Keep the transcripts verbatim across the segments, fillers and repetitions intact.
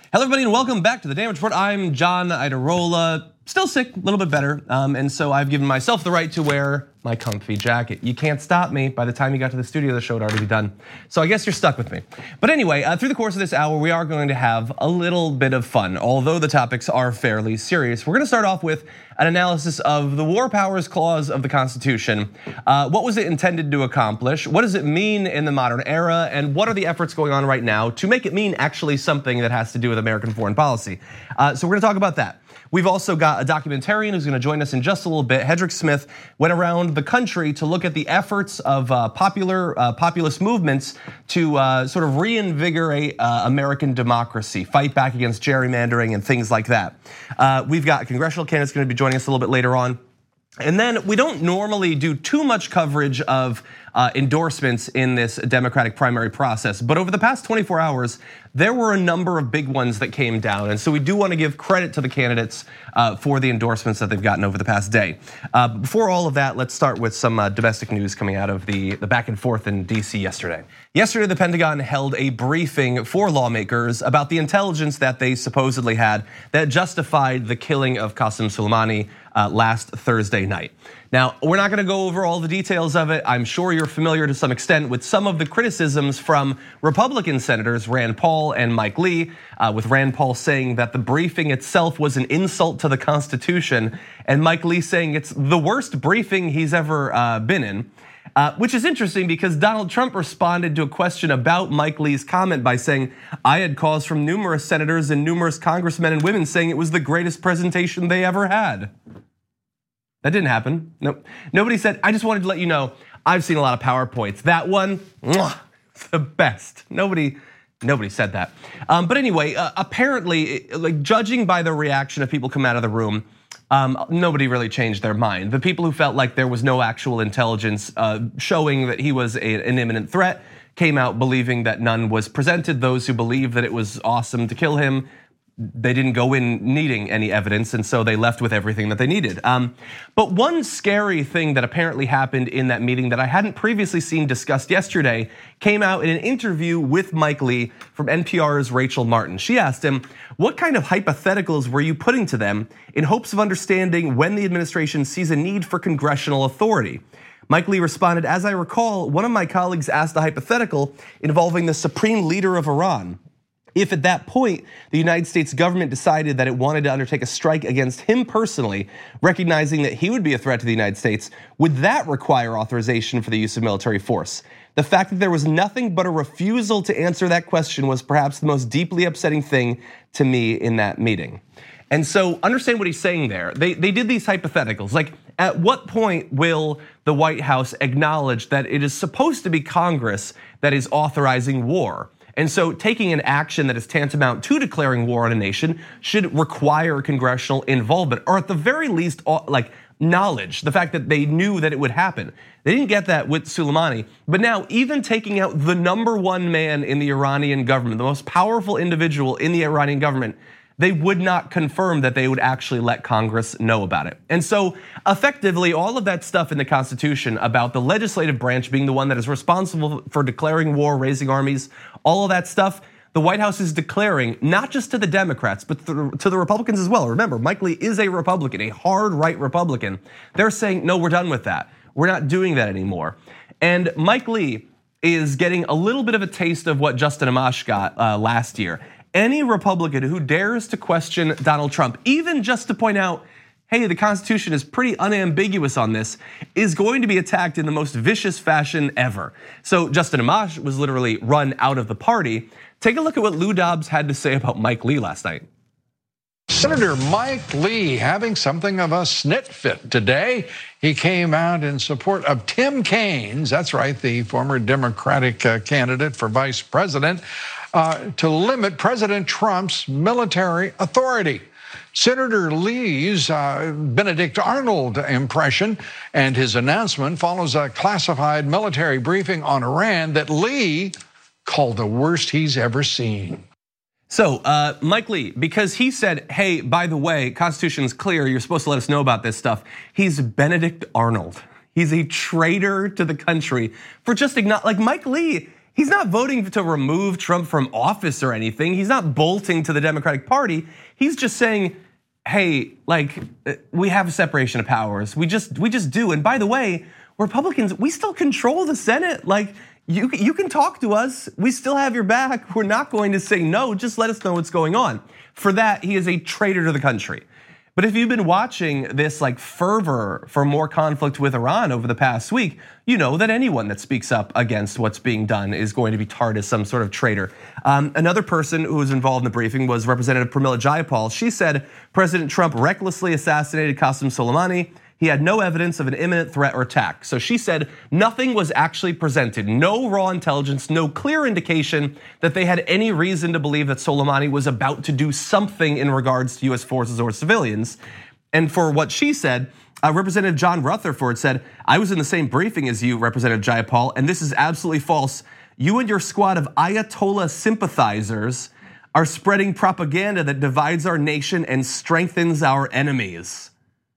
Hello, everybody, and welcome back to the Damage Report. I'm John Iadarola, still sick, a little bit better, um, and so I've given myself the right to wear my comfy jacket. You can't stop me. By the time you got to the studio, the show had already be done. So I guess you're stuck with me. But anyway, uh, through the course of this hour, we are going to have a little bit of fun, although the topics are fairly serious. We're gonna start off with an analysis of the War Powers Clause of the Constitution. Uh, what was it intended to accomplish? What does it mean in the modern era? And what are the efforts going on right now to make it mean actually something that has to do with American foreign policy? Uh, so we're gonna talk about that. We've also got a documentarian who's gonna join us in just a little bit. Hedrick Smith went around the country to look at the efforts of popular uh, populist movements to uh, sort of reinvigorate uh, American democracy, fight back against gerrymandering and things like that. Uh, we've got a congressional candidate gonna be joining us a little bit later on. And then we don't normally do too much coverage of uh, endorsements in this Democratic primary process, but over the past twenty-four hours, there were a number of big ones that came down, and so we do want to give credit to the candidates uh, for the endorsements that they've gotten over the past day. Uh, before all of that, let's start with some uh, domestic news coming out of the, the back and forth in D C yesterday. Yesterday, the Pentagon held a briefing for lawmakers about the intelligence that they supposedly had that justified the killing of Qasem Soleimani uh, last Thursday night. Now, we're not gonna go over all the details of it. I'm sure you're familiar to some extent with some of the criticisms from Republican senators Rand Paul and Mike Lee, uh, with Rand Paul saying that the briefing itself was an insult to the Constitution, and Mike Lee saying it's the worst briefing he's ever uh, been in. Uh, which is interesting because Donald Trump responded to a question about Mike Lee's comment by saying, I had calls from numerous senators and numerous congressmen and women saying it was the greatest presentation they ever had. That didn't happen. Nope. Nobody said, I just wanted to let you know, I've seen a lot of PowerPoints. That one, mwah, the best. Nobody, nobody said that. Um, but anyway, uh, apparently, like judging by the reaction of people come out of the room, um, nobody really changed their mind. The people who felt like there was no actual intelligence uh, showing that he was a, an imminent threat came out believing that none was presented. Those who believed that it was awesome to kill him, they didn't go in needing any evidence, and so they left with everything that they needed. Um, but one scary thing that apparently happened in that meeting that I hadn't previously seen discussed yesterday came out in an interview with Mike Lee from N P R's Rachel Martin. She asked him, what kind of hypotheticals were you putting to them in hopes of understanding when the administration sees a need for congressional authority? Mike Lee responded, as I recall, one of my colleagues asked a hypothetical involving the supreme leader of Iran. If at that point, the United States government decided that it wanted to undertake a strike against him personally, recognizing that he would be a threat to the United States, would that require authorization for the use of military force? The fact that there was nothing but a refusal to answer that question was perhaps the most deeply upsetting thing to me in that meeting. And so understand what he's saying there. They, they did these hypotheticals, like at what point will the White House acknowledge that it is supposed to be Congress that is authorizing war? And so taking an action that is tantamount to declaring war on a nation should require congressional involvement, or at the very least, like knowledge, the fact that they knew that it would happen. They didn't get that with Soleimani, but now even taking out the number one man in the Iranian government, the most powerful individual in the Iranian government, they would not confirm that they would actually let Congress know about it. And so effectively, all of that stuff in the Constitution about the legislative branch being the one that is responsible for declaring war, raising armies, all of that stuff, the White House is declaring not just to the Democrats, but to the Republicans as well. Remember, Mike Lee is a Republican, a hard right Republican. They're saying, no, we're done with that. We're not doing that anymore. And Mike Lee is getting a little bit of a taste of what Justin Amash got last year. Any Republican who dares to question Donald Trump, even just to point out, hey, the Constitution is pretty unambiguous on this, is going to be attacked in the most vicious fashion ever. So Justin Amash was literally run out of the party. Take a look at what Lou Dobbs had to say about Mike Lee last night. Senator Mike Lee having something of a snit fit today. He came out in support of Tim Kaine, that's right, the former Democratic candidate for vice president, uh, to limit President Trump's military authority. Senator Lee's uh, Benedict Arnold impression and his announcement follows a classified military briefing on Iran that Lee called the worst he's ever seen. So uh, Mike Lee, because he said, hey, by the way, Constitution's clear, you're supposed to let us know about this stuff. He's Benedict Arnold. He's a traitor to the country for just ignoring, like Mike Lee, He's not voting to remove Trump from office or anything. He's not bolting to the Democratic Party. He's just saying, hey, like, we have a separation of powers. We just we just do. And by the way, Republicans, we still control the Senate. Like, you, you can talk to us. We still have your back. We're not going to say no. Just let us know what's going on. For that, he is a traitor to the country. But if you've been watching this like fervor for more conflict with Iran over the past week, you know that anyone that speaks up against what's being done is going to be tarred as some sort of traitor. Um, another person who was involved in the briefing was Representative Pramila Jayapal. She said President Trump recklessly assassinated Qasem Soleimani. He had no evidence of an imminent threat or attack. So she said nothing was actually presented, no raw intelligence, no clear indication that they had any reason to believe that Soleimani was about to do something in regards to U S forces or civilians. And for what she said, uh, Representative John Rutherford said, I was in the same briefing as you, Representative Jayapal, and this is absolutely false. You and your squad of Ayatollah sympathizers are spreading propaganda that divides our nation and strengthens our enemies.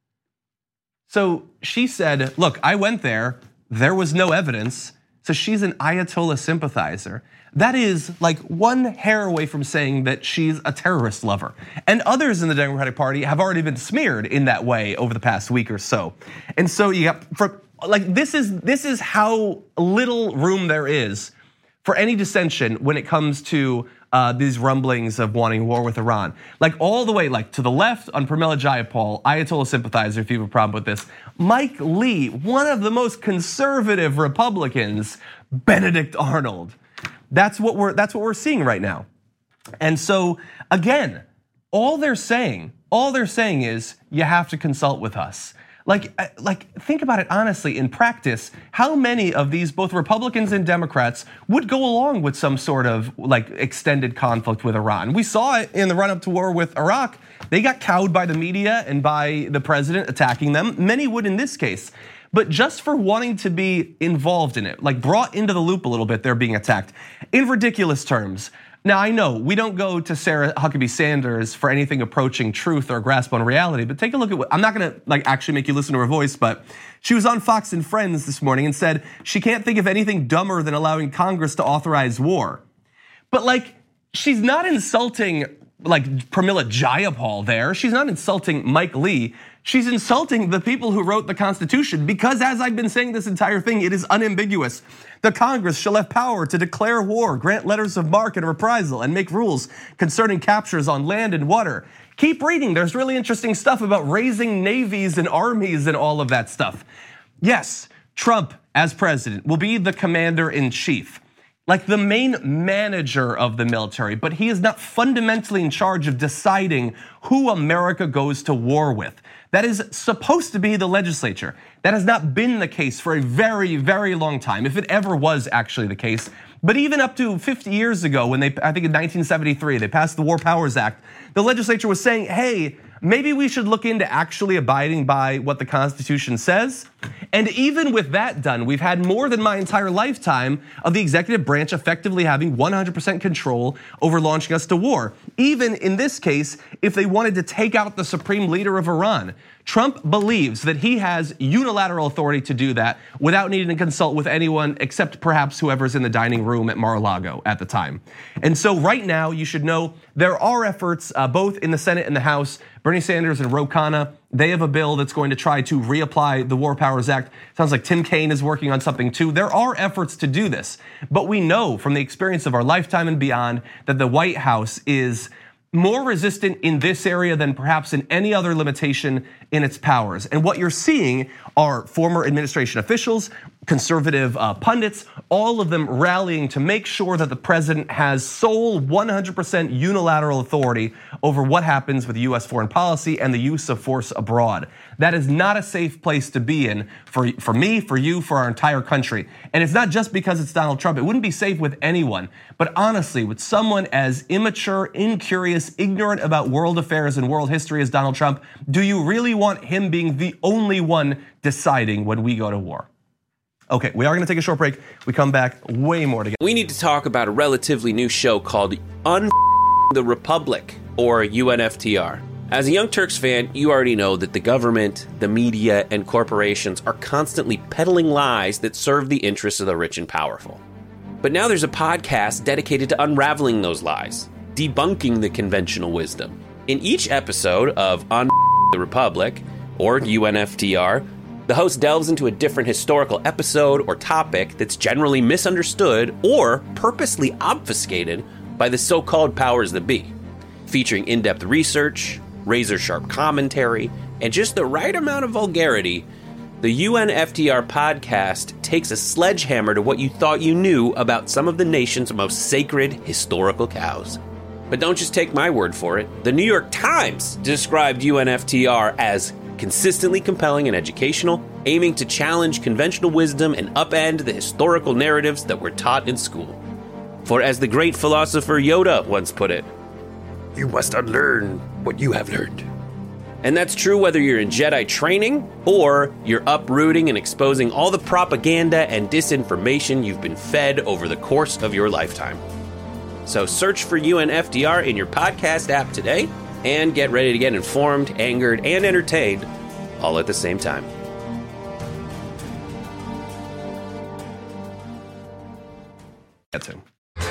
So she said, look, I went there, there was no evidence, so she's an Ayatollah sympathizer. That is like one hair away from saying that she's a terrorist lover. And others in the Democratic Party have already been smeared in that way over the past week or so. And so you got, for, like this is this is how little room there is for any dissension when it comes to Uh, these rumblings of wanting war with Iran. Like all the way like to the left on Pramila Jayapal, Ayatollah sympathizer, if you have a problem with this. Mike Lee, one of the most conservative Republicans, Benedict Arnold. That's what we're that's what we're seeing right now. And so again, all they're saying, all they're saying is you have to consult with us. Like, like, think about it honestly, in practice, how many of these, both Republicans and Democrats, would go along with some sort of like extended conflict with Iran? We saw it in the run up to war with Iraq. They got cowed by the media and by the president attacking them. Many would in this case. But just for wanting to be involved in it, like brought into the loop a little bit, they're being attacked in ridiculous terms. Now, I know we don't go to Sarah Huckabee Sanders for anything approaching truth or grasp on reality, but take a look at what, I'm not gonna like actually make you listen to her voice, but she was on Fox and Friends this morning and said she can't think of anything dumber than allowing Congress to authorize war. But like, she's not insulting like Pramila Jayapal there. She's not insulting Mike Lee. She's insulting the people who wrote the Constitution because, as I've been saying this entire thing, it is unambiguous. The Congress shall have power to declare war, grant letters of marque and reprisal, and make rules concerning captures on land and water. Keep reading, there's really interesting stuff about raising navies and armies and all of that stuff. Yes, Trump, as president, will be the commander-in-chief, like the main manager of the military, but he is not fundamentally in charge of deciding who America goes to war with. That is supposed to be the legislature. That has not been the case for a very, very long time, if it ever was actually the case. But even up to fifty years ago, when they, I think in nineteen seventy-three, they passed the War Powers Act, the legislature was saying, hey, maybe we should look into actually abiding by what the Constitution says. And even with that done, we've had more than my entire lifetime of the executive branch effectively having one hundred percent control over launching us to war. Even in this case, if they wanted to take out the supreme leader of Iran, Trump believes that he has unilateral authority to do that without needing to consult with anyone except perhaps whoever's in the dining room at Mar-a-Lago at the time. And so right now, you should know there are efforts both in the Senate and the House. Bernie Sanders and Ro Khanna, they have a bill that's going to try to reapply the War Powers Act. Sounds like Tim Kaine is working on something too. There are efforts to do this, but we know from the experience of our lifetime and beyond that the White House is more resistant in this area than perhaps in any other limitation in its powers. And what you're seeing are former administration officials, conservative pundits, all of them rallying to make sure that the president has sole one hundred percent unilateral authority over what happens with U S foreign policy and the use of force abroad. That is not a safe place to be in for, for me, for you, for our entire country. And it's not just because it's Donald Trump. It wouldn't be safe with anyone. But honestly, with someone as immature, incurious, ignorant about world affairs and world history as Donald Trump, do you really want him being the only one deciding when we go to war? Okay, we are gonna take a short break. We come back, way more to get. We need to talk about a relatively new show called Un the Republic, or U N F T R. As a Young Turks fan, you already know that the government, the media, and corporations are constantly peddling lies that serve the interests of the rich and powerful. But now there's a podcast dedicated to unraveling those lies, debunking the conventional wisdom. In each episode of On the Republic, or U N F T R, the host delves into a different historical episode or topic that's generally misunderstood or purposely obfuscated by the so-called powers that be, featuring in-depth research, razor-sharp commentary, and just the right amount of vulgarity. The U N F T R podcast takes a sledgehammer to what you thought you knew about some of the nation's most sacred historical cows. But don't just take my word for it. The New York Times described U N F T R as consistently compelling and educational, aiming to challenge conventional wisdom and upend the historical narratives that were taught in school. For as the great philosopher Yoda once put it, you must unlearn what you have learned. And that's true whether you're in Jedi training or you're uprooting and exposing all the propaganda and disinformation you've been fed over the course of your lifetime. So search for U N F T R in your podcast app today and get ready to get informed, angered, and entertained all at the same time. That's him.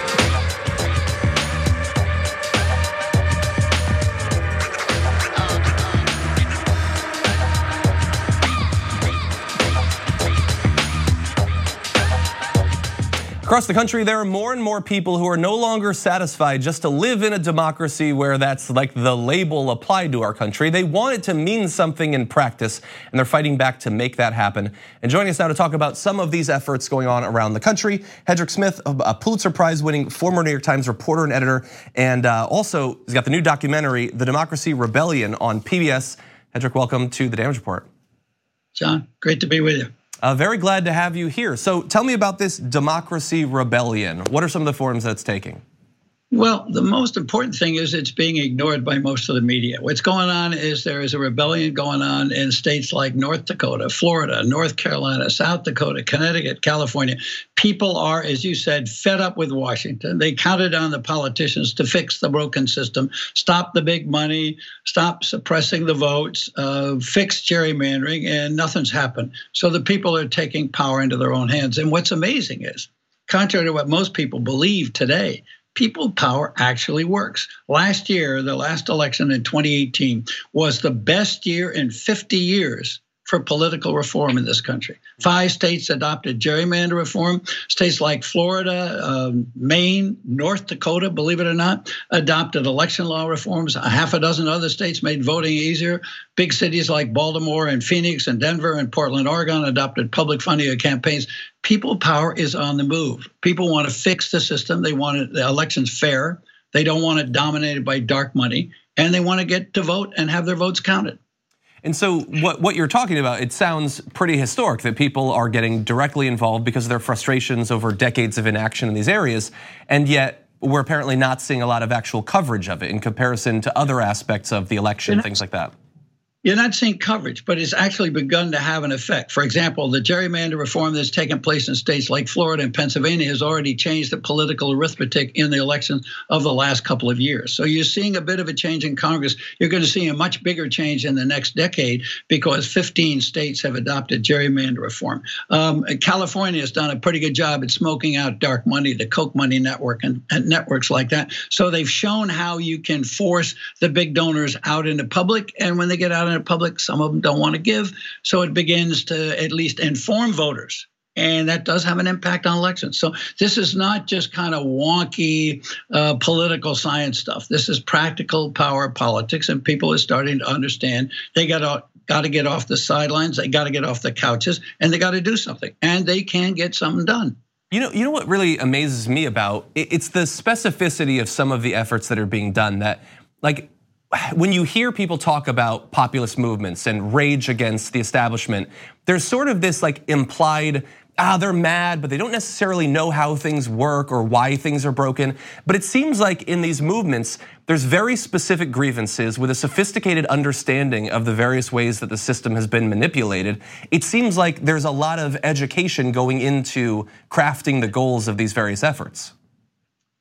Across the country, there are more and more people who are no longer satisfied just to live in a democracy where that's like the label applied to our country. They want it to mean something in practice, and they're fighting back to make that happen. And joining us now to talk about some of these efforts going on around the country, Hedrick Smith, a Pulitzer Prize-winning former New York Times reporter and editor, and also he's got the new documentary, The Democracy Rebellion, on P B S. Hedrick, welcome to The Damage Report. John, great to be with you. Uh, very glad to have you here. So tell me about this Democracy Rebellion. What are some of the forms that it's taking? Well, the most important thing is it's being ignored by most of the media. What's going on is there is a rebellion going on in states like North Dakota, Florida, North Carolina, South Dakota, Connecticut, California. People are, as you said, fed up with Washington. They counted on the politicians to fix the broken system, stop the big money, stop suppressing the votes, uh, fix gerrymandering, and nothing's happened. So the people are taking power into their own hands. And what's amazing is, contrary to what most people believe today, people power actually works. Last year, the last election in twenty eighteen was the best year in fifty years for political reform in this country. Five states adopted gerrymander reform. States like Florida, um, Maine, North Dakota, believe it or not, adopted election law reforms. A half a dozen other states made voting easier. Big cities like Baltimore and Phoenix and Denver and Portland, Oregon adopted public funding of campaigns. People power is on the move. People want to fix the system. They want it, the elections fair. They don't want it dominated by dark money. And they want to get to vote and have their votes counted. And so what, what you're talking about, it sounds pretty historic that people are getting directly involved because of their frustrations over decades of inaction in these areas. And yet we're apparently not seeing a lot of actual coverage of it in comparison to other aspects of the election, things like that. You're not seeing coverage, but it's actually begun to have an effect. For example, the gerrymander reform that's taken place in states like Florida and Pennsylvania has already changed the political arithmetic in the elections of the last couple of years. So you're seeing a bit of a change in Congress. You're going to see a much bigger change in the next decade because fifteen states have adopted gerrymander reform. Um, California has done a pretty good job at smoking out dark money, the Koch money network and, and networks like that. So they've shown how you can force the big donors out into public, and when they get out in the public, some of them don't want to give. So it begins to at least inform voters. And that does have an impact on elections. So this is not just kind of wonky uh, political science stuff. This is practical power politics, and people are starting to understand they got to got to get off the sidelines, they got to get off the couches, and they got to do something. And they can get something done. You know, you know what really amazes me about it, it's the specificity of some of the efforts that are being done. That, like, when you hear people talk about populist movements and rage against the establishment, there's sort of this like implied, ah, they're mad, but they don't necessarily know how things work or why things are broken. But it seems like in these movements, there's very specific grievances with a sophisticated understanding of the various ways that the system has been manipulated. It seems like there's a lot of education going into crafting the goals of these various efforts.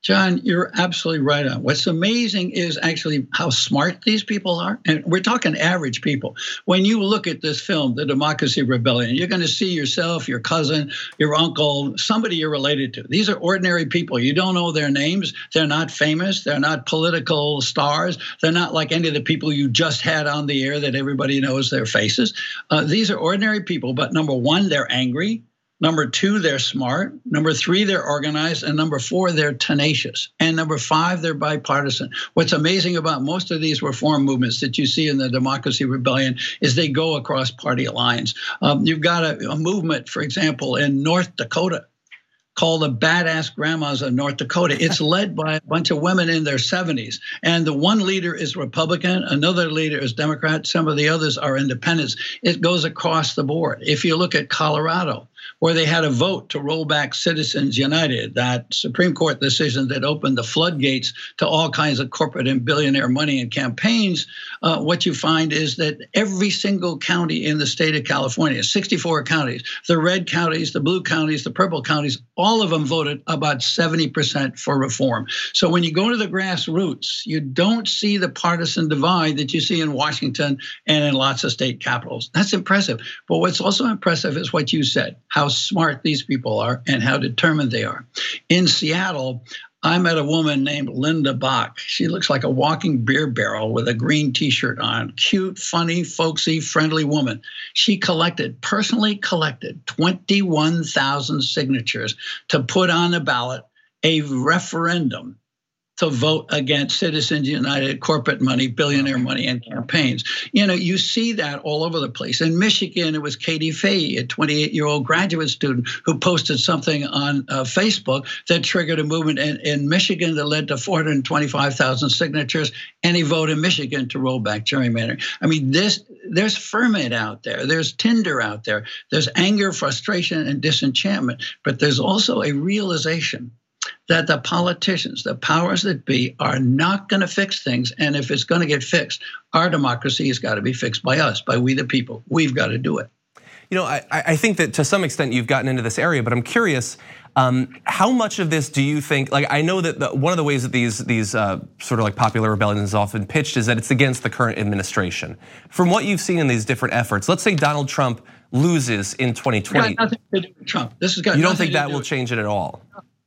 John, you're absolutely right on. What's amazing is actually how smart these people are. And we're talking average people. When you look at this film, The Democracy Rebellion, you're going to see yourself, your cousin, your uncle, somebody you're related to. These are ordinary people. You don't know their names. They're not famous. They're not political stars. They're not like any of the people you just had on the air that everybody knows their faces. Uh, these are ordinary people. But number one, they're angry. Number two, they're smart. Number three, they're organized. And number four, they're tenacious. And number five, they're bipartisan. What's amazing about most of these reform movements that you see in the Democracy Rebellion is they go across party lines. Um, you've got a, a movement, for example, in North Dakota called the Badass Grandmas of North Dakota. It's led by a bunch of women in their seventies. And the one leader is Republican, another leader is Democrat, some of the others are independents. It goes across the board. If you look at Colorado, where they had a vote to roll back Citizens United, that Supreme Court decision that opened the floodgates to all kinds of corporate and billionaire money in campaigns, uh, what you find is that every single county in the state of California, sixty-four counties, the red counties, the blue counties, the purple counties, all of them voted about seventy percent for reform. So when you go to the grassroots, you don't see the partisan divide that you see in Washington and in lots of state capitals. That's impressive. But what's also impressive is what you said, how smart these people are and how determined they are. In Seattle, I met a woman named Linda Bach. She looks like a walking beer barrel with a green t-shirt on. Cute, funny, folksy, friendly woman. She collected, personally collected twenty-one thousand signatures to put on the ballot a referendum to vote against Citizens United, corporate money, billionaire money, and campaigns. You know, you see that all over the place. In Michigan, it was Katie Fay, a twenty-eight-year-old graduate student who posted something on uh, Facebook that triggered a movement in, in Michigan that led to four hundred twenty-five thousand signatures, any vote in Michigan to roll back gerrymandering. I mean, this there's ferment out there. There's tinder out there. There's anger, frustration, and disenchantment. But there's also a realization that the politicians, the powers that be, are not going to fix things. And if it's going to get fixed, our democracy has got to be fixed by us, by we the people. We've got to do it. You know, I, I think that to some extent you've gotten into this area, but I'm curious, um, how much of this do you think, like I know that the, one of the ways that these, these uh, sort of like popular rebellions is often pitched is that it's against the current administration. From what you've seen in these different efforts, let's say Donald Trump loses in twenty twenty. It's got nothing to do with Trump. This has got you don't think nothing that to will do change it at all?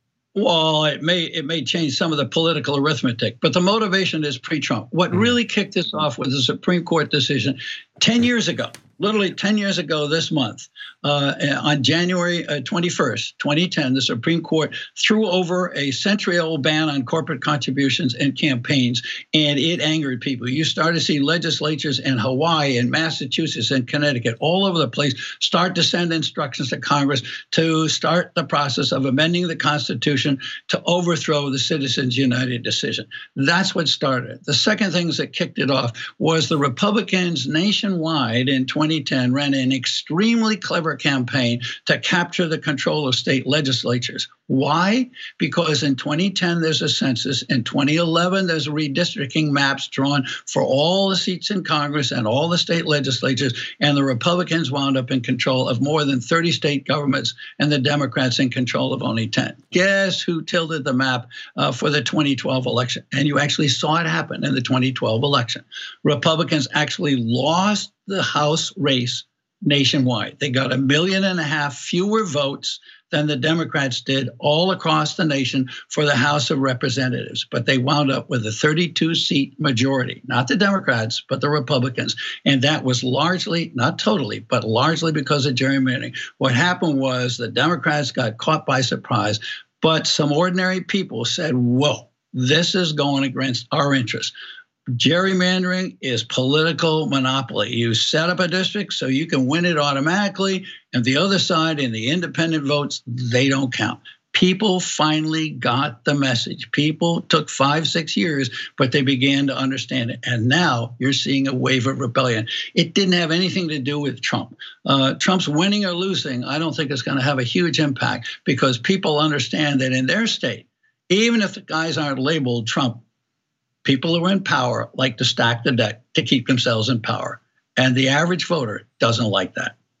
Well, it may it may change some of the political arithmetic, but the motivation is pre-Trump. What mm-hmm. really kicked this off was a Supreme Court decision ten years ago, literally ten years ago this month, uh, on January twenty-first, twenty ten, the Supreme Court threw over a century-old ban on corporate contributions and campaigns, and it angered people. You started to see legislatures in Hawaii and Massachusetts and Connecticut, all over the place, start to send instructions to Congress to start the process of amending the Constitution to overthrow the Citizens United decision. That's what started. The second thing that kicked it off was the Republicans nationwide in twenty ten ran an extremely clever campaign to capture the control of state legislatures. Why? Because in twenty ten, there's a census. In twenty eleven, there's redistricting maps drawn for all the seats in Congress and all the state legislatures. And the Republicans wound up in control of more than thirty state governments and the Democrats in control of only ten. Guess who tilted the map uh, for the twenty twelve election? And you actually saw it happen in the twenty twelve election. Republicans actually lost the House race nationwide. They got a million and a half fewer votes than the Democrats did all across the nation for the House of Representatives. But they wound up with a thirty-two seat majority, not the Democrats, but the Republicans. And that was largely, not totally, but largely because of gerrymandering. What happened was the Democrats got caught by surprise, but some ordinary people said, whoa, this is going against our interests. Gerrymandering is political monopoly. You set up a district so you can win it automatically, and the other side in the independent votes, they don't count. People finally got the message. People took five, six years, but they began to understand it. And now you're seeing a wave of rebellion. It didn't have anything to do with Trump. Uh, Trump's winning or losing, I don't think it's going to have a huge impact because people understand that in their state, even if the guys aren't labeled Trump, people who are in power like to stack the deck to keep themselves in power. And the average voter doesn't like that.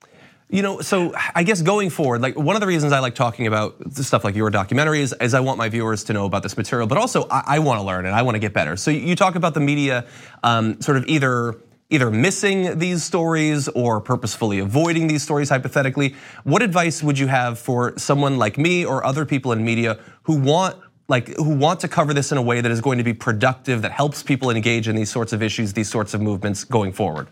You know, so I guess going forward, like one of the reasons I like talking about stuff like your documentary is, is I want my viewers to know about this material, but also I, I want to learn and I want to get better. So you talk about the media um, sort of either either missing these stories or purposefully avoiding these stories hypothetically. What advice would you have for someone like me or other people in media who want like who want to cover this in a way that is going to be productive, that helps people engage in these sorts of issues, these sorts of movements going forward?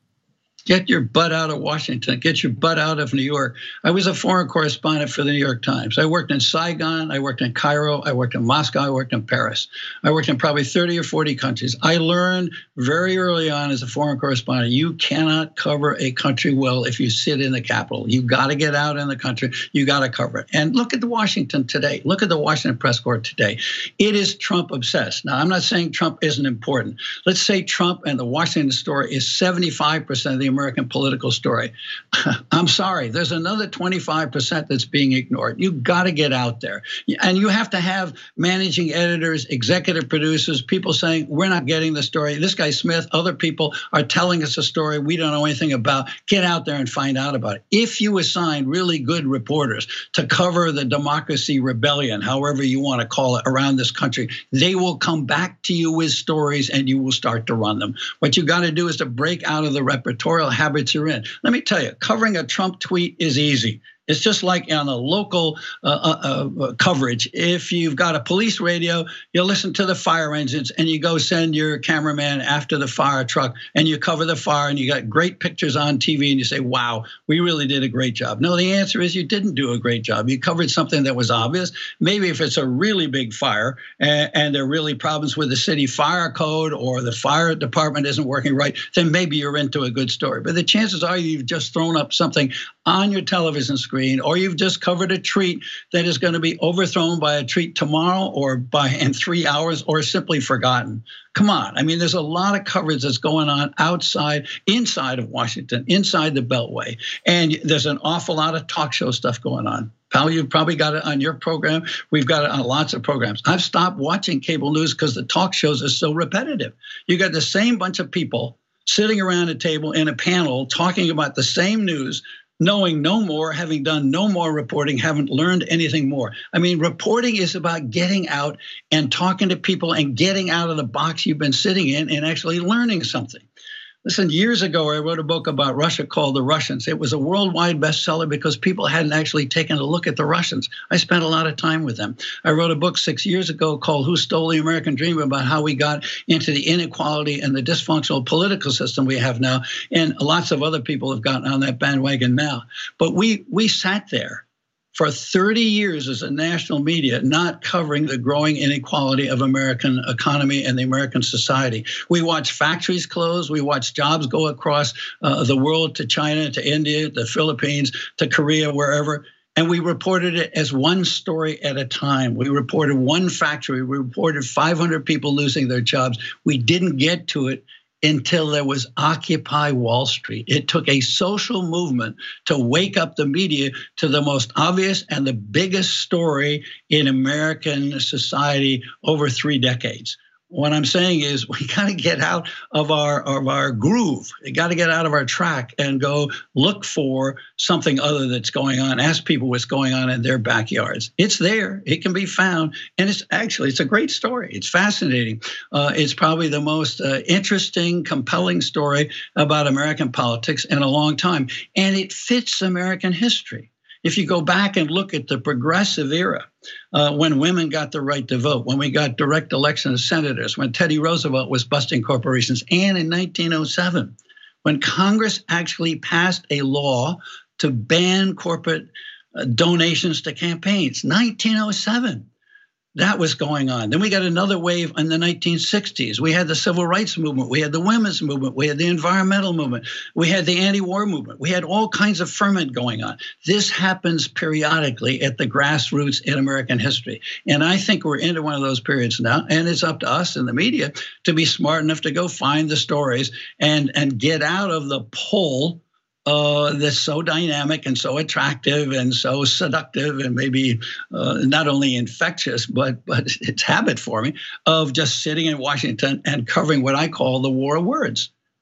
Get your butt out of Washington. Get your butt out of New York. I was a foreign correspondent for the New York Times. I worked in Saigon. I worked in Cairo. I worked in Moscow. I worked in Paris. I worked in probably thirty or forty countries. I learned very early on as a foreign correspondent, you cannot cover a country well if you sit in the capital. You got to get out in the country. You got to cover it. And look at the Washington today. Look at the Washington press corps today. It is Trump obsessed. Now, I'm not saying Trump isn't important. Let's say Trump and the Washington story is seventy-five percent of the American political story. I'm sorry, there's another twenty-five percent that's being ignored. You got to get out there. And you have to have managing editors, executive producers, people saying, we're not getting the story. This guy Smith, other people are telling us a story we don't know anything about. Get out there and find out about it. If you assign really good reporters to cover the democracy rebellion, however you want to call it, around this country, they will come back to you with stories and you will start to run them. What you got to do is to break out of the repertorial habits you're in. Let me tell you, covering a Trump tweet is easy. It's just like on a local uh, uh, uh, coverage. If you've got a police radio, you listen to the fire engines and you go send your cameraman after the fire truck and you cover the fire and you got great pictures on T V and you say, wow, we really did a great job. No, the answer is you didn't do a great job. You covered something that was obvious. Maybe if it's a really big fire and, and there are really problems with the city fire code or the fire department isn't working right, then maybe you're into a good story. But the chances are you've just thrown up something on your television screen, or you've just covered a tweet that is going to be overthrown by a tweet tomorrow or by in three hours or simply forgotten. Come on. I mean, there's a lot of coverage that's going on outside, inside of Washington, inside the Beltway. And there's an awful lot of talk show stuff going on. Pal, you've probably got it on your program. We've got it on lots of programs. I've stopped watching cable news because the talk shows are so repetitive. You got the same bunch of people sitting around a table in a panel talking about the same news, knowing no more, having done no more reporting, haven't learned anything more. I mean, reporting is about getting out and talking to people and getting out of the box you've been sitting in and actually learning something. Listen, years ago, I wrote a book about Russia called The Russians. It was a worldwide bestseller because people hadn't actually taken a look at the Russians. I spent a lot of time with them. I wrote a book six years ago called Who Stole the American Dream, about how we got into the inequality and the dysfunctional political system we have now. And lots of other people have gotten on that bandwagon now. But we we sat there for thirty years as a national media, not covering the growing inequality of American economy and the American society. We watched factories close. We watched jobs go across uh, the world to China, to India, the Philippines, to Korea, wherever. And we reported it as one story at a time. We reported one factory. We reported five hundred people losing their jobs. We didn't get to it until there was Occupy Wall Street. It took a social movement to wake up the media to the most obvious and the biggest story in American society over three decades. What I'm saying is we got to get out of our of our groove. We got to get out of our track and go look for something other that's going on. Ask people what's going on in their backyards. It's there. It can be found, and it's actually it's a great story. It's fascinating. Uh, it's probably the most uh, interesting, compelling story about American politics in a long time, and it fits American history. If you go back and look at the progressive era, uh, when women got the right to vote, when we got direct election of senators, when Teddy Roosevelt was busting corporations, and in nineteen oh seven, when Congress actually passed a law to ban corporate donations to campaigns, nineteen oh seven. That was going on. Then we got another wave in the nineteen sixties. We had the civil rights movement. We had the women's movement. We had the environmental movement. We had the anti-war movement. We had all kinds of ferment going on. This happens periodically at the grassroots in American history. And I think we're into one of those periods now. And it's up to us in the media to be smart enough to go find the stories and, and get out of the pull Uh, that's so dynamic and so attractive and so seductive and maybe uh, not only infectious, but but it's habit forming of just sitting in Washington and covering what I call the war of words.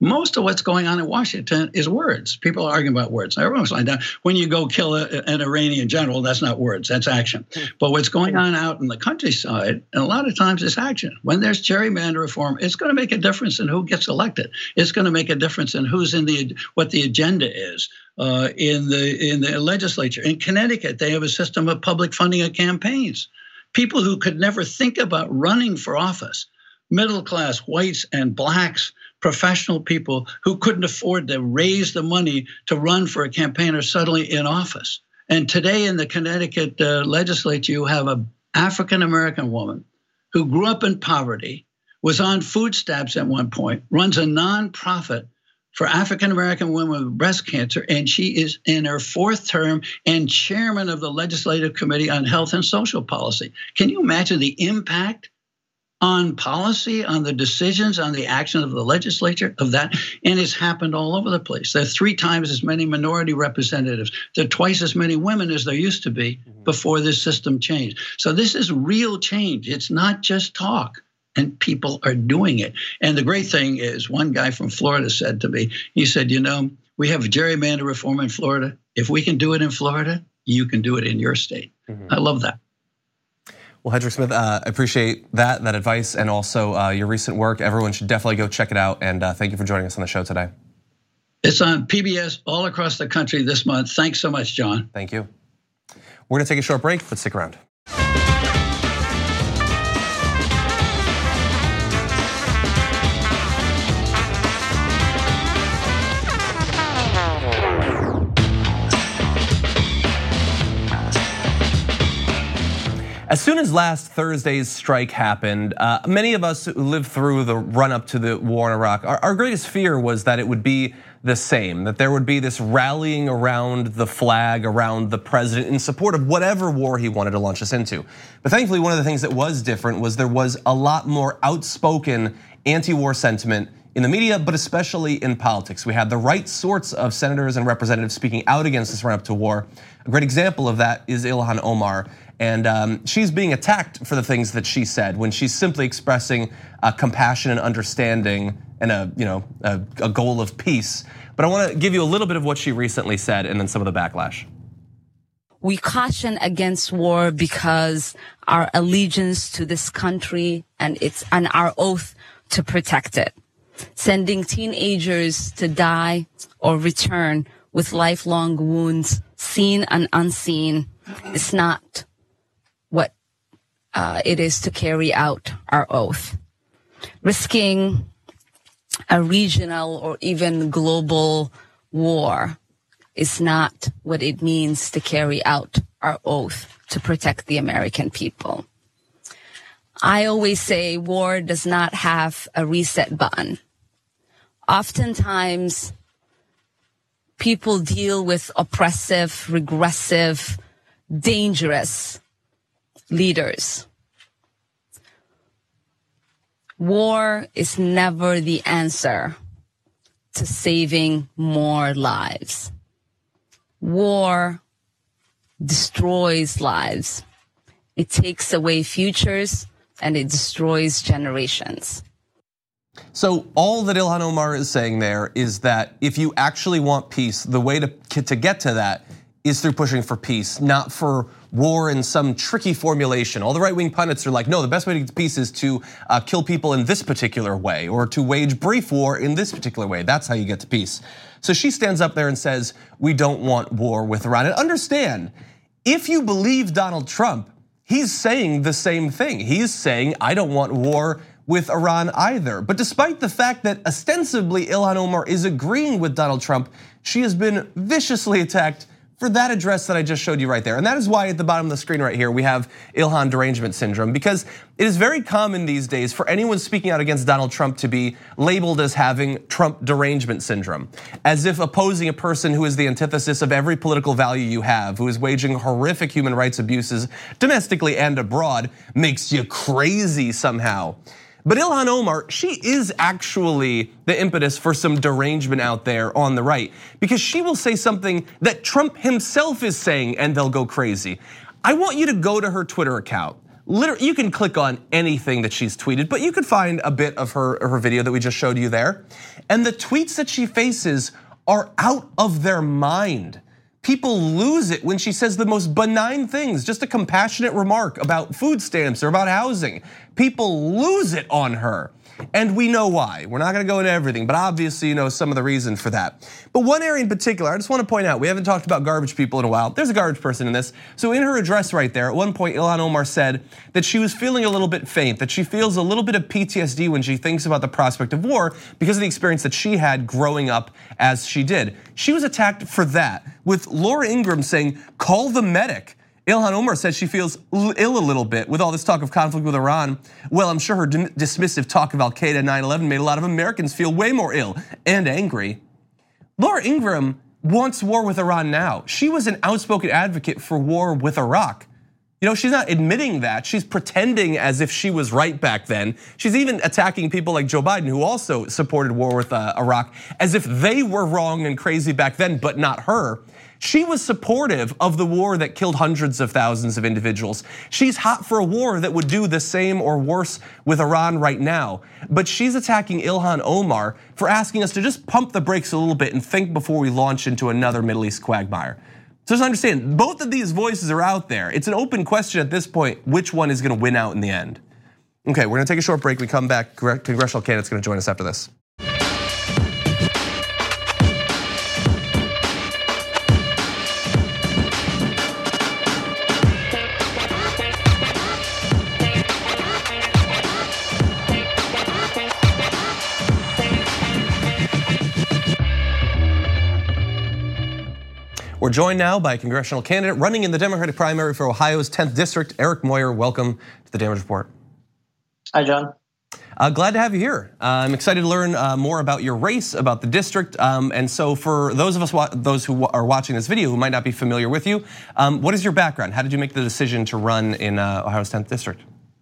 Most of what's going on in Washington is words. People are arguing about words. Everyone's lying down. When you go kill a, an Iranian general, that's not words, that's action. But what's going on out in the countryside, and a lot of times it's action. When there's gerrymander reform, it's going to make a difference in who gets elected. It's going to make a difference in who's in the, what the agenda is. Uh, in the in the legislature. In Connecticut, they have a system of public funding of campaigns. People who could never think about running for office, middle class whites and blacks, professional people who couldn't afford to raise the money to run for a campaign are suddenly in office. And today in the Connecticut uh, legislature, you have an African-American woman who grew up in poverty, was on food stamps at one point, runs a nonprofit for African-American women with breast cancer, and she is in her fourth term and chairman of the Legislative Committee on Health and Social Policy. Can you imagine the impact on policy, on the decisions, on the action of the legislature of that? And it's happened all over the place. There are three times as many minority representatives. There are twice as many women as there used to be before this system changed. So this is real change. It's not just talk. And people are doing it. And the great thing is, one guy from Florida said to me, he said, you know, we have gerrymander reform in Florida. If we can do it in Florida, you can do it in your state. Mm-hmm. I love that. Well, Hedrick Smith, I uh, appreciate that, that advice, and also uh, your recent work. Everyone should definitely go check it out. And uh, thank you for joining us on the show today. It's on P B S all across the country this month. Thanks so much, John. Thank you. We're gonna take a short break, but stick around. As soon as last Thursday's strike happened, uh, many of us who lived through the run up to the war in Iraq, our, our greatest fear was that it would be the same, that there would be this rallying around the flag, around the president in support of whatever war he wanted to launch us into. But thankfully, one of the things that was different was there was a lot more outspoken anti-war sentiment in the media, but especially in politics. We had the right sorts of senators and representatives speaking out against this run up to war. A great example of that is Ilhan Omar. And um, she's being attacked for the things that she said when she's simply expressing uh, compassion and understanding and a you know a, a goal of peace. But I want to give you a little bit of what she recently said and then some of the backlash. We caution against war because our allegiance to this country and its and our oath to protect it. Sending teenagers to die or return with lifelong wounds, seen and unseen, is not what uh, it is to carry out our oath. Risking a regional or even global war is not what it means to carry out our oath to protect the American people. I always say war does not have a reset button. Oftentimes, people deal with oppressive, regressive, dangerous leaders. War is never the answer to saving more lives. War destroys lives. It takes away futures and it destroys generations. So all that Ilhan Omar is saying there is that if you actually want peace, the way to, to get to that is through pushing for peace, not for war in some tricky formulation. All the right-wing pundits are like, no, the best way to get to peace is to uh, kill people in this particular way or to wage brief war in this particular way. That's how you get to peace. So she stands up there and says, we don't want war with Iran. And understand, if you believe Donald Trump, he's saying the same thing. He's saying, I don't want war with Iran either. But despite the fact that ostensibly Ilhan Omar is agreeing with Donald Trump, she has been viciously attacked for that address that I just showed you right there. And that is why at the bottom of the screen right here, we have Ilhan derangement syndrome, because it is very common these days for anyone speaking out against Donald Trump to be labeled as having Trump derangement syndrome, as if opposing a person who is the antithesis of every political value you have, who is waging horrific human rights abuses domestically and abroad, makes you crazy somehow. But Ilhan Omar, she is actually the impetus for some derangement out there on the right, because she will say something that Trump himself is saying and they'll go crazy. I want you to go to her Twitter account. literally, you can click on anything that she's tweeted, but you could find a bit of her, her video that we just showed you there. And the tweets that she faces are out of their mind. People lose it when she says the most benign things, just a compassionate remark about food stamps or about housing. People lose it on her. And we know why. We're not gonna go into everything, but obviously you know some of the reason for that. But one area in particular, I just wanna point out, we haven't talked about garbage people in a while. There's a garbage person in this. So in her address right there, at one point Ilhan Omar said that she was feeling a little bit faint, that she feels a little bit of P T S D when she thinks about the prospect of war because of the experience that she had growing up as she did. She was attacked for that, with Laura Ingraham saying, call the medic. Ilhan Omar says she feels ill a little bit with all this talk of conflict with Iran. Well, I'm sure her dismissive talk of Al-Qaeda and nine eleven made a lot of Americans feel way more ill and angry. Laura Ingraham wants war with Iran now. She was an outspoken advocate for war with Iraq. You know, she's not admitting that. She's pretending as if she was right back then. She's even attacking people like Joe Biden, who also supported war with Iraq, as if they were wrong and crazy back then, but not her. She was supportive of the war that killed hundreds of thousands of individuals. She's hot for a war that would do the same or worse with Iran right now. But she's attacking Ilhan Omar for asking us to just pump the brakes a little bit and think before we launch into another Middle East quagmire. So just understand, both of these voices are out there. It's an open question at this point, which one is gonna win out in the end? Okay, we're gonna take a short break. We come back, congressional candidate's gonna join us after this. We're joined now by a congressional candidate running in the Democratic primary for Ohio's tenth district, Eric Moyer. Welcome to the Damage Report. Hi, John. Uh, glad to have you here. Uh, I'm excited to learn uh, more about your race, about the district. Um, and so for those of us, those who are watching this video who might not be familiar with you, um, what is your background? How did you make the decision to run in uh, Ohio's tenth district?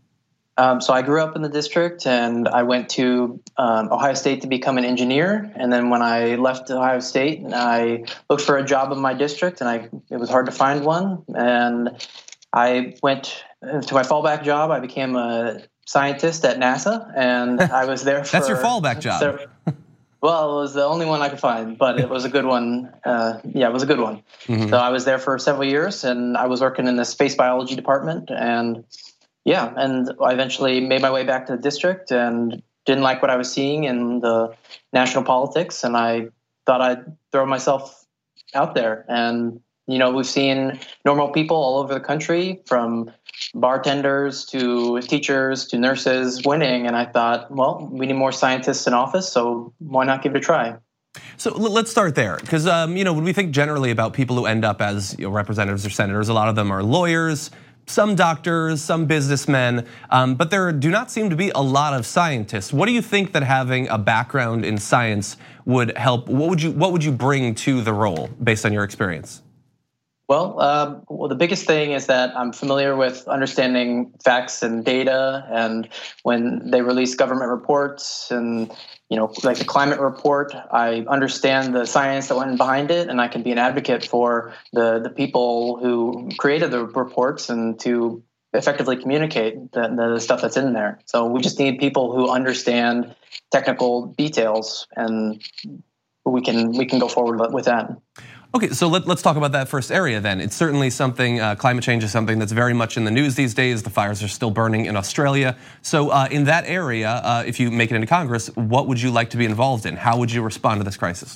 Um, so I grew up in the district, and I went to um, Ohio State to become an engineer. And then when I left Ohio State, I looked for a job in my district, and I it was hard to find one. And I went to my fallback job. I became a scientist at NASA, and I was there for— That's your fallback job. So, well, it was the only one I could find, but it was a good one. Uh, yeah, it was a good one. Mm-hmm. So I was there for several years, and I was working in the space biology department, and yeah, and I eventually made my way back to the district and didn't like what I was seeing in the national politics, and I thought I'd throw myself out there. And, you know, we've seen normal people all over the country, from bartenders to teachers to nurses, winning, and I thought, well, we need more scientists in office, so why not give it a try? So let's start there, because um, you know, when we think generally about people who end up as you know, representatives or senators, a lot of them are lawyers, some doctors, some businessmen, um, but there do not seem to be a lot of scientists. What do you think that having a background in science would help? What would you What would you bring to the role based on your experience? Well, um, well, the biggest thing is that I'm familiar with understanding facts and data, and when they release government reports and, you know, like the climate report, I understand the science that went behind it, and I can be an advocate for the, the people who created the reports and to effectively communicate the, the stuff that's in there. So we just need people who understand technical details, and we can we can go forward with that. Okay, so let, let's talk about that first area then. It's certainly something, uh, climate change is something that's very much in the news these days. The fires are still burning in Australia. So uh, in that area, uh, if you make it into Congress, what would you like to be involved in? How would you respond to this crisis?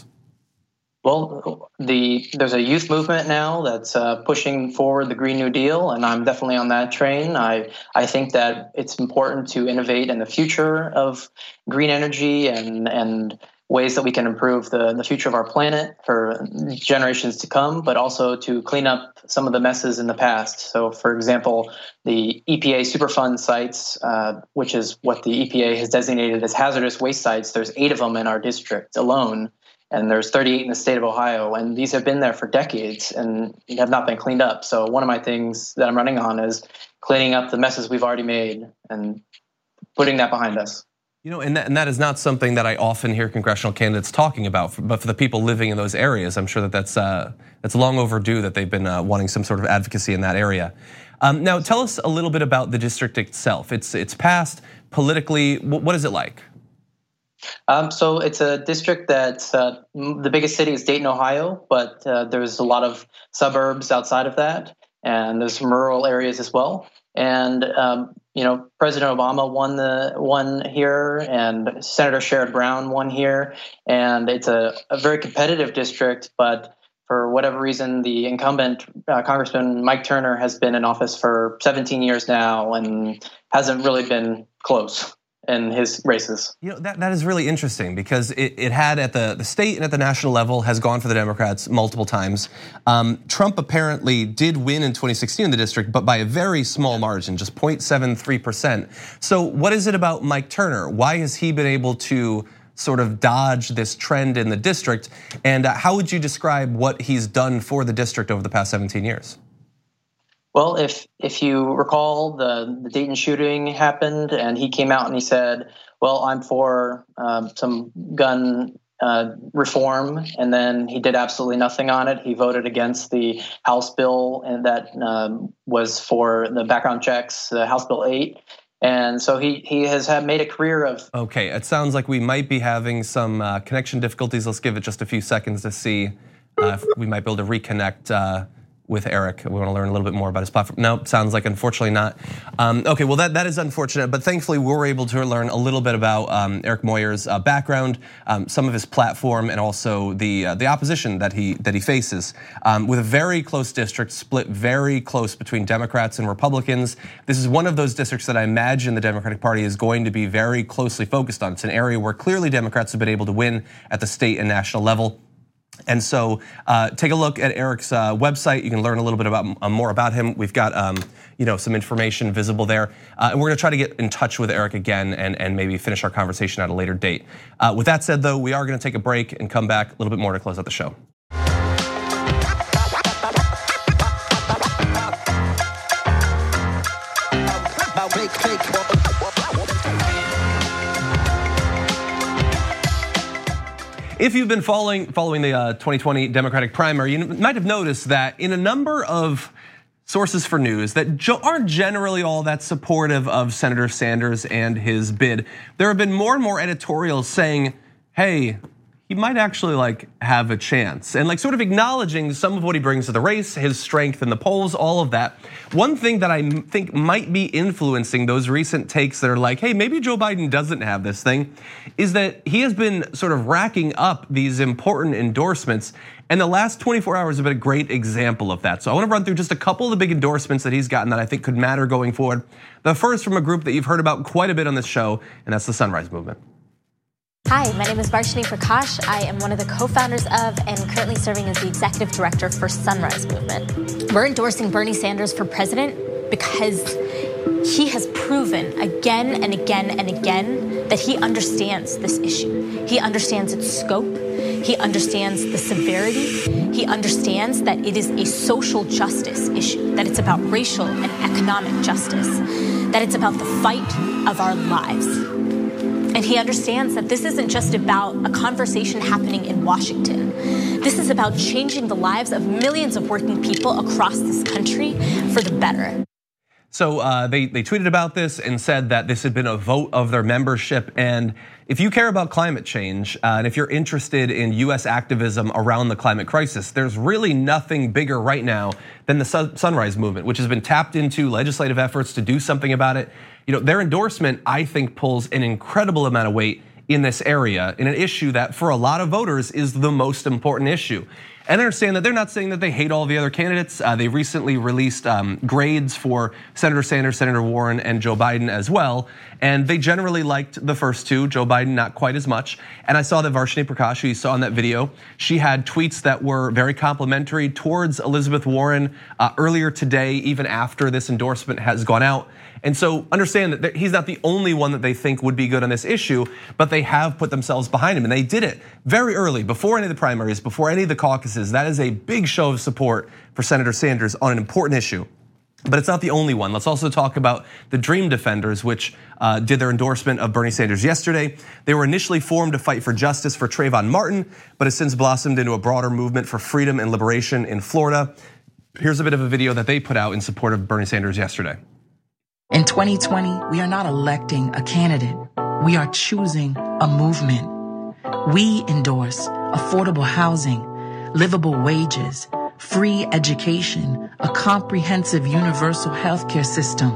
Well, the there's a youth movement now that's uh, pushing forward the Green New Deal, and I'm definitely on that train. I I think that it's important to innovate in the future of green energy and and ways that we can improve the, the future of our planet for generations to come, but also to clean up some of the messes in the past. So, for example, the E P A Superfund sites, uh, which is what the E P A has designated as hazardous waste sites, there's eight of them in our district alone, and there's thirty-eight in the state of Ohio, and these have been there for decades and have not been cleaned up. So one of my things that I'm running on is cleaning up the messes we've already made and putting that behind us. You know, and that, and that is not something that I often hear congressional candidates talking about, but for the people living in those areas, I'm sure that that's, uh, that's long overdue that they've been uh, wanting some sort of advocacy in that area. Um, now, tell us a little bit about the district itself. It's it's passed politically. What is it like? Um, so it's a district that's uh, the biggest city is Dayton, Ohio, but uh, there's a lot of suburbs outside of that, and there's some rural areas as well. And um, you know, President Obama won the won here, and Senator Sherrod Brown won here, and it's a, a very competitive district. But for whatever reason, the incumbent uh, Congressman Mike Turner has been in office for seventeen years now and hasn't really been close in his races. You know, that, that is really interesting because it, it had at the, the state and at the national level has gone for the Democrats multiple times. Um, Trump apparently did win in twenty sixteen in the district, but by a very small margin, just zero point seven three percent. So what is it about Mike Turner? Why has he been able to sort of dodge this trend in the district? And how would you describe what he's done for the district over the past seventeen years? Well, if if you recall, the, the Dayton shooting happened, and he came out and he said, well, I'm for um, some gun uh, reform, and then he did absolutely nothing on it. He voted against the House bill and that um, was for the background checks, uh, House Bill eight. And so he he has had made a career of. Okay, it sounds like we might be having some uh, connection difficulties. Let's give it just a few seconds to see uh, if we might be able to reconnect uh, with Eric. We want to learn a little bit more about his platform. No, sounds like unfortunately not. Um, okay, well that, that is unfortunate, but thankfully we were able to learn a little bit about um, Eric Moyer's uh, background, um, some of his platform, and also the uh, the opposition that he that he faces. Um, with a very close district, split very close between Democrats and Republicans. This is one of those districts that I imagine the Democratic Party is going to be very closely focused on. It's an area where clearly Democrats have been able to win at the state and national level. And so uh, take a look at Eric's uh, website. You can learn a little bit about uh, more about him. We've got um, you know, some information visible there. Uh, and we're gonna try to get in touch with Eric again and, and maybe finish our conversation at a later date. Uh, with that said though, we are gonna take a break and come back a little bit more to close out the show. If you've been following following the twenty twenty Democratic primary, you might have noticed that in a number of sources for news that aren't generally all that supportive of Senator Sanders and his bid, there have been more and more editorials saying, hey, he might actually like have a chance, and like sort of acknowledging some of what he brings to the race, his strength in the polls, all of that. One thing that I think might be influencing those recent takes that are like, hey, maybe Joe Biden doesn't have this thing, is that he has been sort of racking up these important endorsements, and the last twenty-four hours have been a great example of that. So I want to run through just a couple of the big endorsements that he's gotten that I think could matter going forward. The first from a group that you've heard about quite a bit on this show, and that's the Sunrise Movement. Hi, my name is Varshini Prakash. I am one of the co-founders of and currently serving as the executive director for Sunrise Movement. We're endorsing Bernie Sanders for president because he has proven again and again and again that he understands this issue. He understands its scope. He understands the severity. He understands that it is a social justice issue, that it's about racial and economic justice, that it's about the fight of our lives. And he understands that this isn't just about a conversation happening in Washington. This is about changing the lives of millions of working people across this country for the better. So uh, they, they tweeted about this and said that this had been a vote of their membership. And if you care about climate change, uh, and if you're interested in U S activism around the climate crisis, there's really nothing bigger right now than the Sunrise Movement, which has been tapped into legislative efforts to do something about it. You know, their endorsement, I think, pulls an incredible amount of weight in this area, in an issue that for a lot of voters is the most important issue. And I understand that they're not saying that they hate all the other candidates. Uh, they recently released um, grades for Senator Sanders, Senator Warren, and Joe Biden as well. And they generally liked the first two, Joe Biden not quite as much. And I saw that Varshini Prakash, who you saw in that video, she had tweets that were very complimentary towards Elizabeth Warren uh, earlier today, even after this endorsement has gone out. And so understand that he's not the only one that they think would be good on this issue, but they have put themselves behind him, and they did it very early, before any of the primaries, before any of the caucuses. That is a big show of support for Senator Sanders on an important issue. But it's not the only one. Let's also talk about the Dream Defenders, which uh, did their endorsement of Bernie Sanders yesterday. They were initially formed to fight for justice for Trayvon Martin, but has since blossomed into a broader movement for freedom and liberation in Florida. Here's a bit of a video that they put out in support of Bernie Sanders yesterday. In twenty twenty, we are not electing a candidate. We are choosing a movement. We endorse affordable housing, livable wages, free education, a comprehensive universal healthcare system.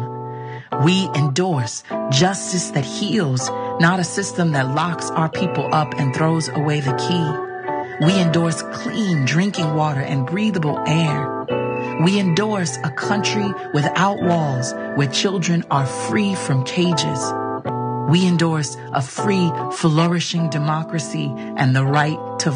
We endorse justice that heals, not a system that locks our people up and throws away the key. We endorse clean drinking water and breathable air. We endorse a country without walls where children are free from cages. We endorse a free, flourishing democracy and the right to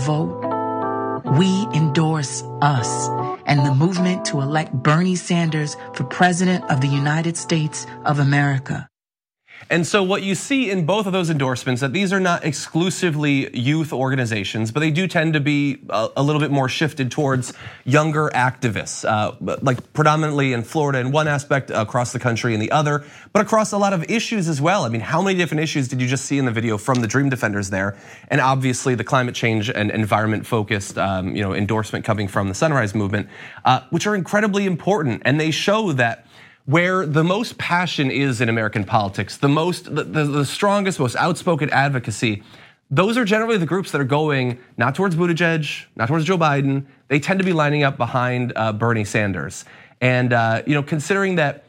vote. We endorse us and the movement to elect Bernie Sanders for President of the United States of America. And so what you see in both of those endorsements, that these are not exclusively youth organizations, but they do tend to be a little bit more shifted towards younger activists, uh, like predominantly in Florida in one aspect, across the country in the other, but across a lot of issues as well. I mean, how many different issues did you just see in the video from the Dream Defenders there? And obviously the climate change and environment focused um, you know, endorsement coming from the Sunrise Movement, uh, which are incredibly important. And they show that where the most passion is in American politics, the most, the, the, the strongest, most outspoken advocacy, those are generally the groups that are going not towards Buttigieg, not towards Joe Biden. They tend to be lining up behind uh, Bernie Sanders. And uh, you know, considering that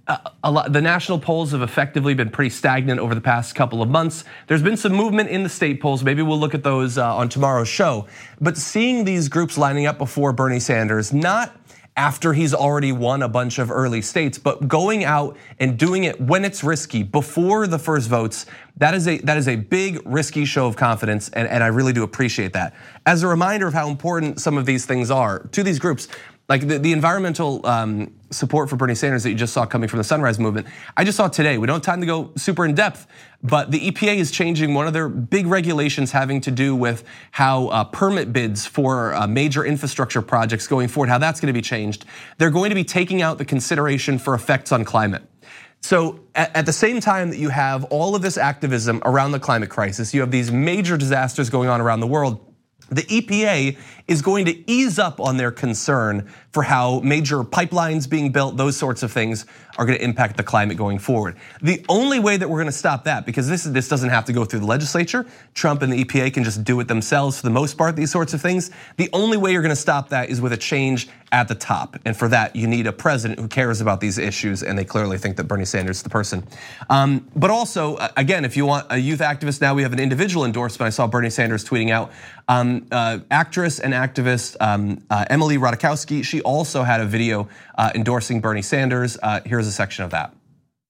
a lot, the national polls have effectively been pretty stagnant over the past couple of months, there's been some movement in the state polls. Maybe we'll look at those uh, on tomorrow's show. But seeing these groups lining up before Bernie Sanders, not after he's already won a bunch of early states, but going out and doing it when it's risky, before the first votes, that is a that is a big, risky show of confidence, and, and I really do appreciate that. As a reminder of how important some of these things are to these groups, like the, the environmental um, support for Bernie Sanders that you just saw coming from the Sunrise Movement, I just saw today. We don't have time to go super in depth, but the E P A is changing one of their big regulations having to do with how uh, permit bids for uh, major infrastructure projects going forward, how that's gonna be changed. They're going to be taking out the consideration for effects on climate. So at the same time that you have all of this activism around the climate crisis, you have these major disasters going on around the world, the E P A is going to ease up on their concern for how major pipelines being built, those sorts of things are gonna impact the climate going forward. The only way that we're gonna stop that, because this, this doesn't have to go through the legislature, Trump and the E P A can just do it themselves for the most part, these sorts of things. The only way you're gonna stop that is with a change at the top. And for that, you need a president who cares about these issues, and they clearly think that Bernie Sanders is the person. Um, but also, again, if you want a youth activist, now we have an individual endorsement. I saw Bernie Sanders tweeting out, um, uh, actress and activist um, uh, Emily Ratajkowski, she also had a video uh, endorsing Bernie Sanders. Uh, here's a section of that.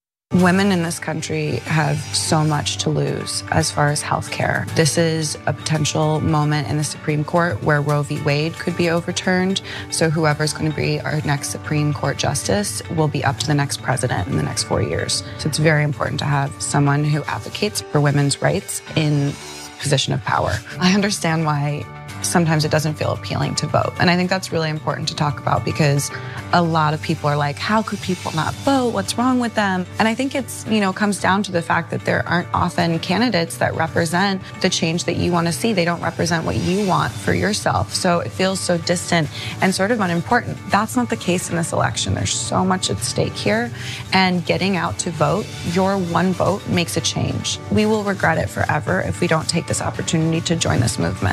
Women in this country have so much to lose as far as health care. This is a potential moment in the Supreme Court where Roe v. Wade could be overturned. So whoever's going to be our next Supreme Court justice will be up to the next president in the next four years. So it's very important to have someone who advocates for women's rights in position of power. I understand why sometimes it doesn't feel appealing to vote. And I think that's really important to talk about, because a lot of people are like, how could people not vote? What's wrong with them? And I think it's, you know, comes down to the fact that there aren't often candidates that represent the change that you want to see. They don't represent what you want for yourself. So it feels so distant and sort of unimportant. That's not the case in this election. There's so much at stake here. And getting out to vote, your one vote makes a change. We will regret it forever if we don't take this opportunity to join this movement.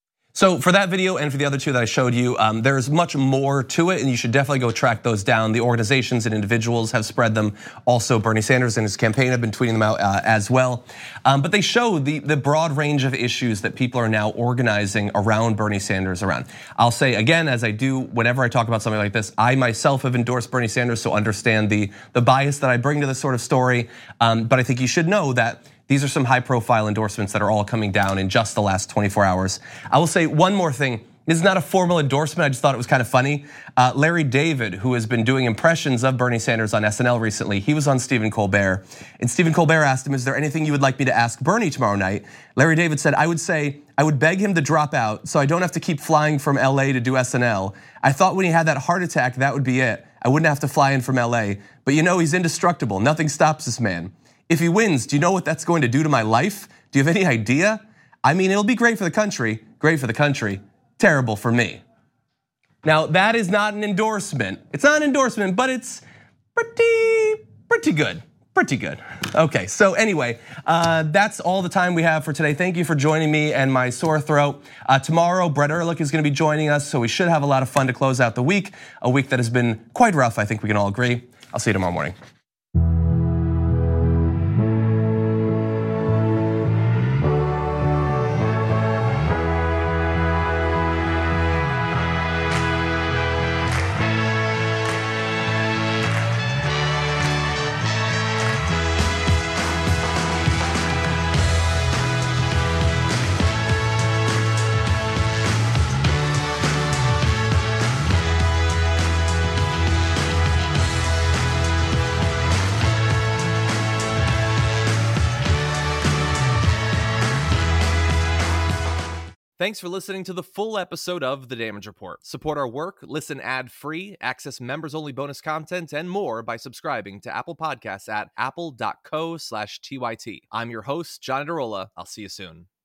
So for that video and for the other two that I showed you, um, there's much more to it, and you should definitely go track those down. The organizations and individuals have spread them. Also, Bernie Sanders and his campaign have been tweeting them out uh, as well. Um, but they show the, the broad range of issues that people are now organizing around Bernie Sanders around. I'll say again, as I do whenever I talk about something like this, I myself have endorsed Bernie Sanders, so understand the, the bias that I bring to this sort of story. Um, but I think you should know that these are some high profile endorsements that are all coming down in just the last twenty-four hours. I will say one more thing. This is not a formal endorsement, I just thought it was kind of funny. Uh, Larry David, who has been doing impressions of Bernie Sanders on S N L recently, he was on Stephen Colbert. And Stephen Colbert asked him, is there anything you would like me to ask Bernie tomorrow night? Larry David said, I would say, I would beg him to drop out so I don't have to keep flying from L A to do S N L. I thought when he had that heart attack, that would be it. I wouldn't have to fly in from L A. But you know, he's indestructible, nothing stops this man. If he wins, do you know what that's going to do to my life? Do you have any idea? I mean, it'll be great for the country, great for the country, terrible for me. Now, that is not an endorsement. It's not an endorsement, but it's pretty, pretty good. Pretty good. Okay, so anyway, uh, that's all the time we have for today. Thank you for joining me and my sore throat. Uh, tomorrow, Brett Ehrlich is gonna be joining us, so we should have a lot of fun to close out the week, a week that has been quite rough, I think we can all agree. I'll see you tomorrow morning. Thanks for listening to the full episode of The Damage Report. Support our work, listen ad-free, access members-only bonus content, and more by subscribing to Apple Podcasts at apple dot co slash T Y T. I'm your host, John Idarola. I'll see you soon.